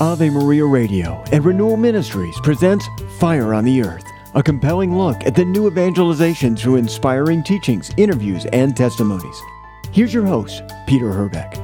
Ave Maria Radio and Renewal Ministries presents Fire on the Earth, a compelling look at the new evangelization through inspiring teachings, interviews, and testimonies. Here's your host, Peter Herbeck.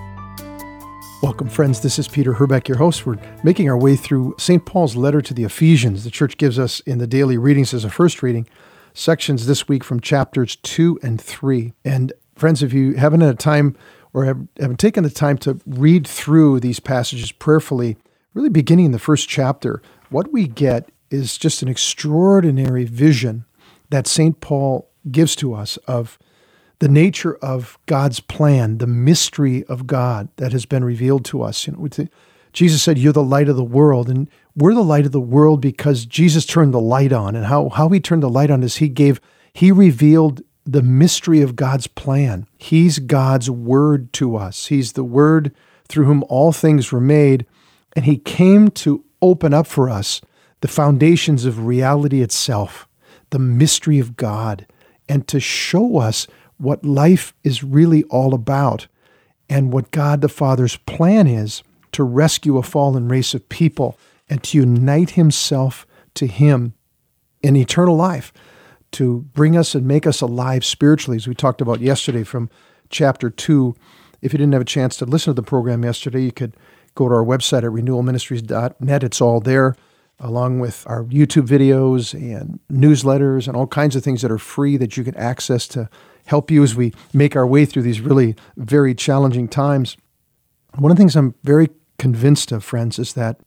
Welcome, friends. This is Peter Herbeck, your host. We're making our way through St. Paul's letter to the Ephesians. The church gives us in the daily readings as a first reading sections this week from chapters 2 and 3. And friends, if you haven't had time or haven't taken the time to read through these passages prayerfully, really beginning in the first chapter, what we get is just an extraordinary vision that St. Paul gives to us of the nature of God's plan, the mystery of God that has been revealed to us. Jesus said, "You're the light of the world," and we're the light of the world because Jesus turned the light on. And how he turned the light on is he revealed the mystery of God's plan. He's God's word to us. He's the word through whom all things were made, and he came to open up for us the foundations of reality itself, the mystery of God, and to show us what life is really all about and what God the Father's plan is to rescue a fallen race of people and to unite himself to him in eternal life, to bring us and make us alive spiritually, as we talked about yesterday from chapter 2. If you didn't have a chance to listen to the program yesterday, you could go to our website at renewalministries.net. It's all there, along with our YouTube videos and newsletters and all kinds of things that are free that you can access to help you as we make our way through these really very challenging times. One of the things I'm very convinced of, friends, is that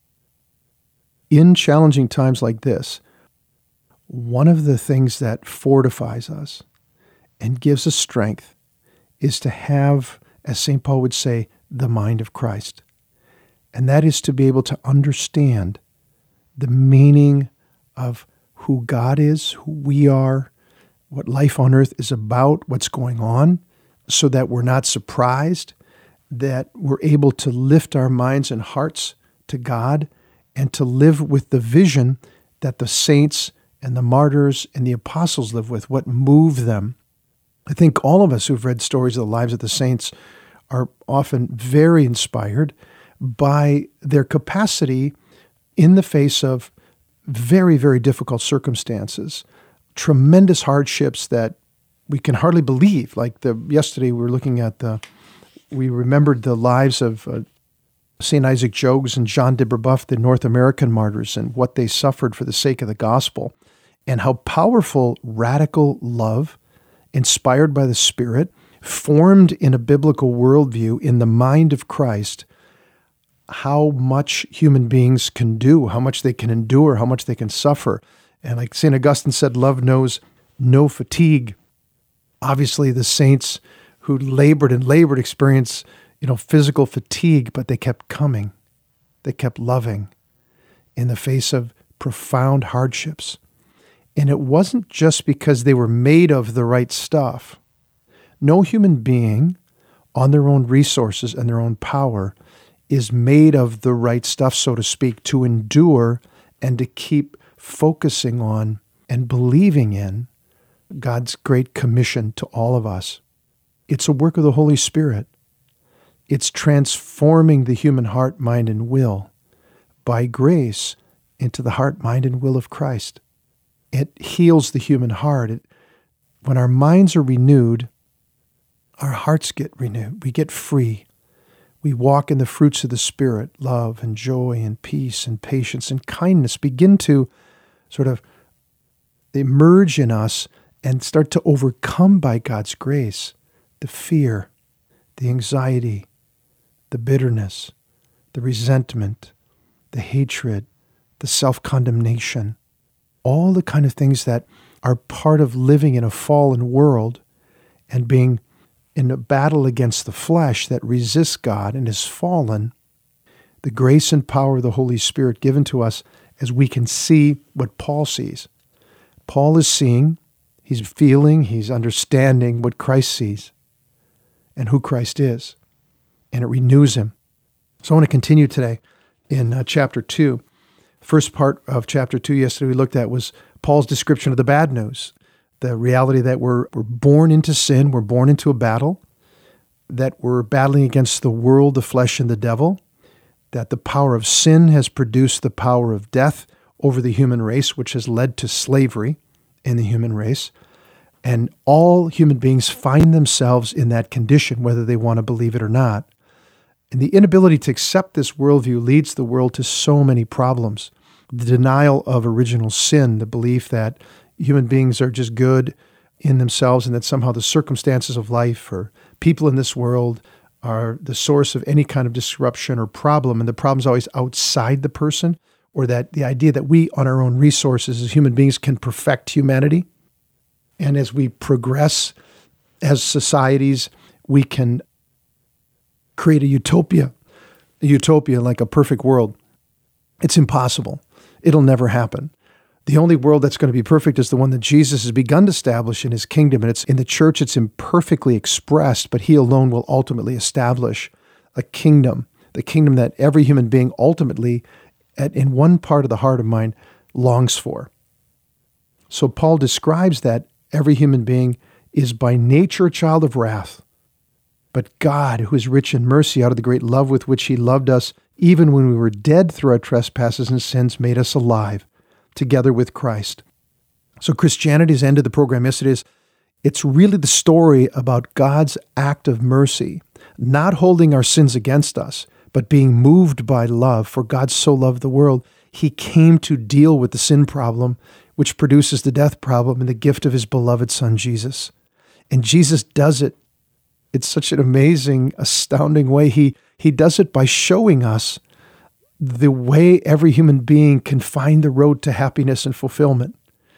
in challenging times like this, one of the things that fortifies us and gives us strength is to have, as St. Paul would say, the mind of Christ. And that is to be able to understand the meaning of who God is, who we are, what life on earth is about, what's going on, so that we're not surprised, that we're able to lift our minds and hearts to God and to live with the vision that the saints and the martyrs and the apostles live with, what moved them. I think all of us who've read stories of the lives of the saints are often very inspired by their capacity in the face of very, very difficult circumstances, tremendous hardships that we can hardly believe. Like yesterday we remembered the lives of St. Isaac Jogues and John de Brebeuf, the North American martyrs, and what they suffered for the sake of the gospel, and how powerful radical love, inspired by the Spirit, formed in a biblical worldview in the mind of Christ, how much human beings can do, how much they can endure, how much they can suffer. And like St. Augustine said, love knows no fatigue. Obviously, the saints who labored experienced, physical fatigue, but they kept coming. They kept loving in the face of profound hardships. And it wasn't just because they were made of the right stuff. No human being on their own resources and their own power is made of the right stuff, so to speak, to endure and to keep focusing on and believing in God's great commission to all of us. It's a work of the Holy Spirit. It's transforming the human heart, mind, and will by grace into the heart, mind, and will of Christ. It heals the human heart. When our minds are renewed, our hearts get renewed. We get free. We walk in the fruits of the Spirit, love and joy and peace and patience and kindness begin to sort of emerge in us and start to overcome by God's grace the fear, the anxiety, the bitterness, the resentment, the hatred, the self-condemnation, all the kind of things that are part of living in a fallen world and being in a battle against the flesh that resists God and is fallen. The grace and power of the Holy Spirit given to us as we can see what Paul sees. Paul is seeing, he's feeling, he's understanding what Christ sees and who Christ is, and it renews him. So I want to continue today in chapter 2. First part of chapter 2 yesterday we looked at was Paul's description of the bad news, the reality that we're born into sin, we're born into a battle, that we're battling against the world, the flesh, and the devil, that the power of sin has produced the power of death over the human race, which has led to slavery in the human race. And all human beings find themselves in that condition, whether they want to believe it or not. And the inability to accept this worldview leads the world to so many problems. The denial of original sin, the belief that human beings are just good in themselves and that somehow the circumstances of life or people in this world are the source of any kind of disruption or problem, and the problem's always outside the person, or that the idea that we, on our own resources as human beings, can perfect humanity. And as we progress as societies, we can create a utopia like a perfect world. It's impossible. It'll never happen. The only world that's going to be perfect is the one that Jesus has begun to establish in his kingdom. And it's in the church, it's imperfectly expressed, but he alone will ultimately establish a kingdom, the kingdom that every human being ultimately, in one part of the heart of mind, longs for. So Paul describes that every human being is by nature a child of wrath. But God, who is rich in mercy, out of the great love with which he loved us, even when we were dead through our trespasses and sins, made us alive together with Christ. So Christianity's end of the program yesterday is, it's really the story about God's act of mercy, not holding our sins against us, but being moved by love. For God so loved the world, he came to deal with the sin problem, which produces the death problem, in the gift of his beloved Son, Jesus. And Jesus does it. It's such an amazing, astounding way. He does it by showing us the way every human being can find the road to happiness and fulfillment,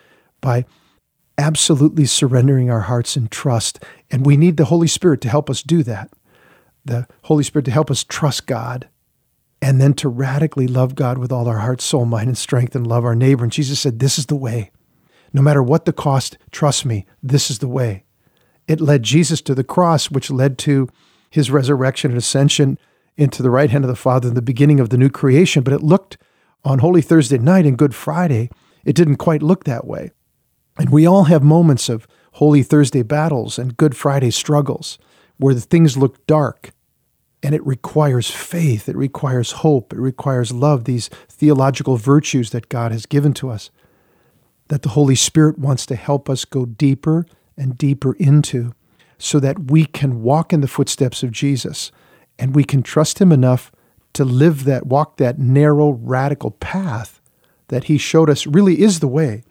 by absolutely surrendering our hearts in trust. And we need the Holy Spirit to help us do that. The Holy Spirit to help us trust God, and then to radically love God with all our heart, soul, mind, and strength, and love our neighbor. And Jesus said, this is the way. No matter what the cost, trust me, this is the way. It led Jesus to the cross, which led to his resurrection and ascension into the right hand of the Father, the beginning of the new creation. But it looked on Holy Thursday night and Good Friday, it didn't quite look that way. And we all have moments of Holy Thursday battles and Good Friday struggles where the things look dark. And it requires faith, it requires hope, it requires love, these theological virtues that God has given to us, that the Holy Spirit wants to help us go deeper and deeper into, so that we can walk in the footsteps of Jesus, and we can trust him enough to walk that narrow, radical path that he showed us really is the way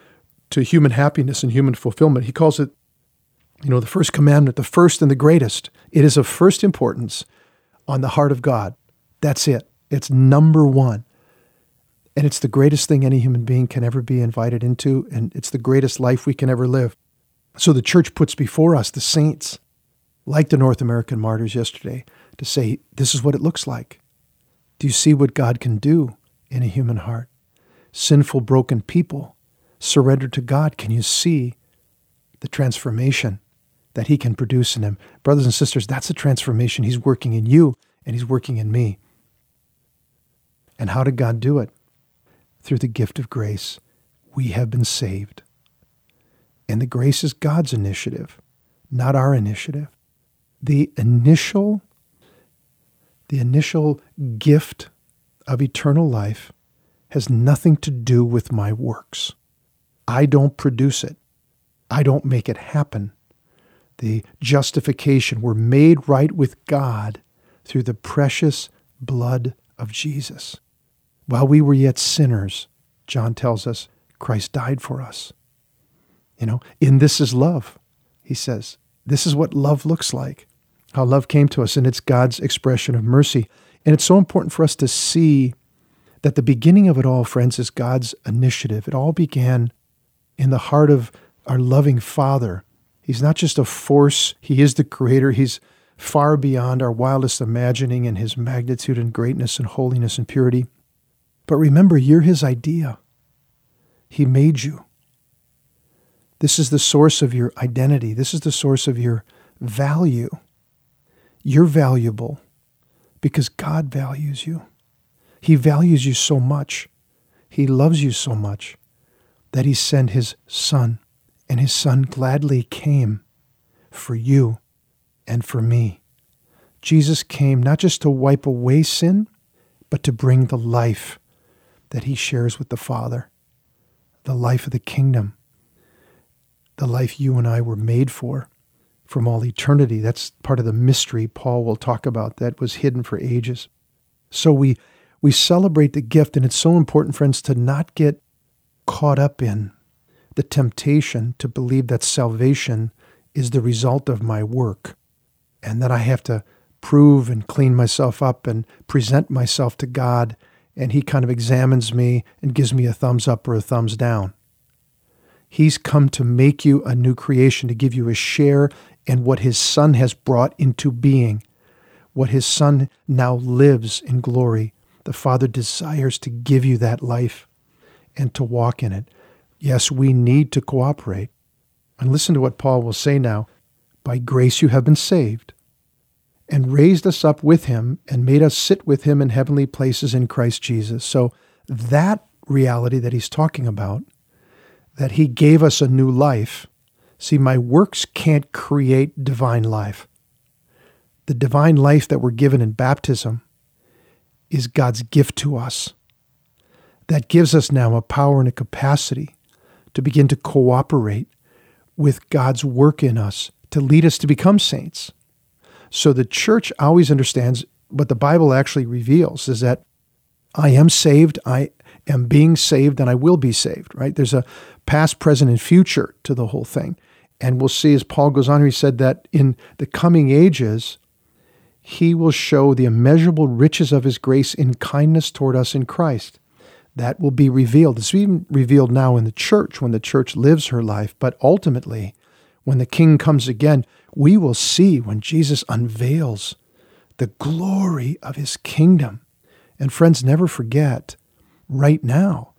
to human happiness and human fulfillment. He calls it, the first commandment, the first and the greatest. It is of first importance on the heart of God. That's it. It's number one. And it's the greatest thing any human being can ever be invited into, and it's the greatest life we can ever live. So the church puts before us the saints, like the North American martyrs yesterday, to say, this is what it looks like. Do you see what God can do in a human heart? Sinful, broken people surrendered to God. Can you see the transformation that he can produce in them? Brothers and sisters, that's a transformation. He's working in you and he's working in me. And how did God do it? Through the gift of grace. We have been saved. And the grace is God's initiative, not our initiative. The initial gift of eternal life has nothing to do with my works. I don't produce it. I don't make it happen. The justification, we're made right with God through the precious blood of Jesus. While we were yet sinners, John tells us, Christ died for us. In this is love, he says. This is what love looks like, how love came to us, and it's God's expression of mercy. And it's so important for us to see that the beginning of it all, friends, is God's initiative. It all began in the heart of our loving Father. He's not just a force. He is the creator. He's far beyond our wildest imagining in his magnitude and greatness and holiness and purity. But remember, you're his idea. He made you. This is the source of your identity. This is the source of your value. You're valuable because God values you. He values you so much. He loves you so much that he sent his Son, and his Son gladly came for you and for me. Jesus came not just to wipe away sin but to bring the life that he shares with the Father, the life of the kingdom, the life you and I were made for from all eternity. That's part of the mystery Paul will talk about that was hidden for ages. So we celebrate the gift, and it's so important, friends, to not get caught up in the temptation to believe that salvation is the result of my work and that I have to prove and clean myself up and present myself to God, and he kind of examines me and gives me a thumbs up or a thumbs down. He's come to make you a new creation, to give you a share in what his Son has brought into being, what his Son now lives in glory. The Father desires to give you that life and to walk in it. Yes, we need to cooperate. And listen to what Paul will say now. By grace you have been saved, and raised us up with him, and made us sit with him in heavenly places in Christ Jesus. So that reality that he's talking about, that he gave us a new life. See, my works can't create divine life. The divine life that we're given in baptism is God's gift to us. That gives us now a power and a capacity to begin to cooperate with God's work in us to lead us to become saints. So the church always understands what the Bible actually reveals is that I am saved, I am being saved, and I will be saved, right? There's a past, present, and future to the whole thing. And we'll see as Paul goes on, he said that in the coming ages, he will show the immeasurable riches of his grace in kindness toward us in Christ. That will be revealed. It's even revealed now in the church when the church lives her life. But ultimately, when the King comes again, we will see when Jesus unveils the glory of his kingdom. And friends, never forget, right now,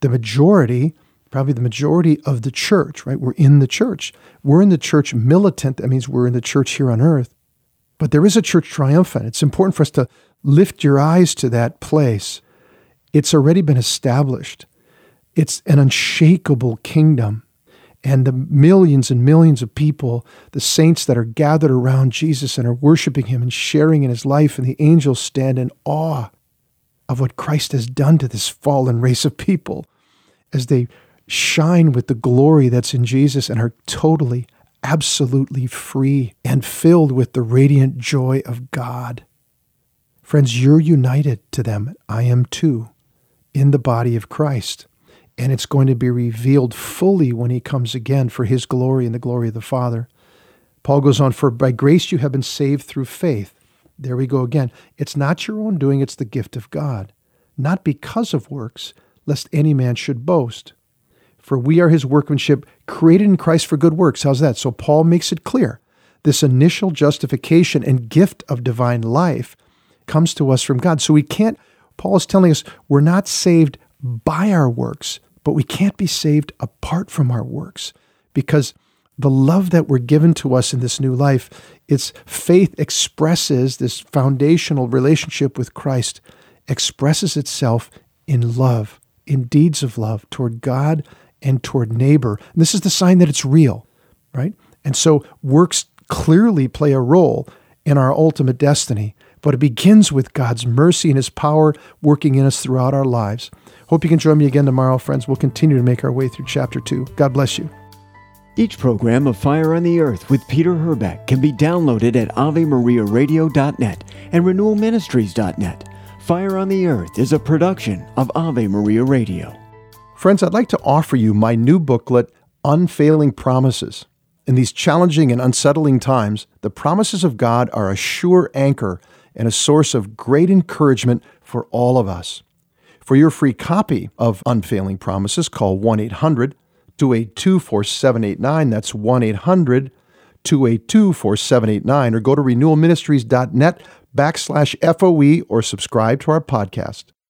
probably the majority of the church, right? We're in the church. We're in the church militant. That means we're in the church here on earth. But there is a church triumphant. It's important for us to lift your eyes to that place. It's already been established. It's an unshakable kingdom. And the millions and millions of people, the saints that are gathered around Jesus and are worshiping him and sharing in his life, and the angels stand in awe of what Christ has done to this fallen race of people as they shine with the glory that's in Jesus and are totally, absolutely free and filled with the radiant joy of God. Friends, you're united to them. I am too, in the body of Christ. And it's going to be revealed fully when he comes again for his glory and the glory of the Father. Paul goes on, for by grace you have been saved through faith. There we go again. It's not your own doing, it's the gift of God. Not because of works, lest any man should boast. For we are his workmanship, created in Christ for good works. How's that? So Paul makes it clear. This initial justification and gift of divine life comes to us from God. So Paul is telling us we're not saved by our works, but we can't be saved apart from our works, because the love that we're given to us in this new life, its faith expresses this foundational relationship with Christ, expresses itself in love, in deeds of love toward God and toward neighbor. And this is the sign that it's real, right? And so works clearly play a role in our ultimate destiny, but it begins with God's mercy and his power working in us throughout our lives. Hope you can join me again tomorrow, friends. We'll continue to make our way through chapter 2. God bless you. Each program of Fire on the Earth with Peter Herbeck can be downloaded at AveMariaRadio.net and RenewalMinistries.net. Fire on the Earth is a production of Ave Maria Radio. Friends, I'd like to offer you my new booklet, Unfailing Promises. In these challenging and unsettling times, the promises of God are a sure anchor and a source of great encouragement for all of us. For your free copy of Unfailing Promises, call 1-800-282-4789. That's 1-800-282-4789. Or go to renewalministries.net/FOE or subscribe to our podcast.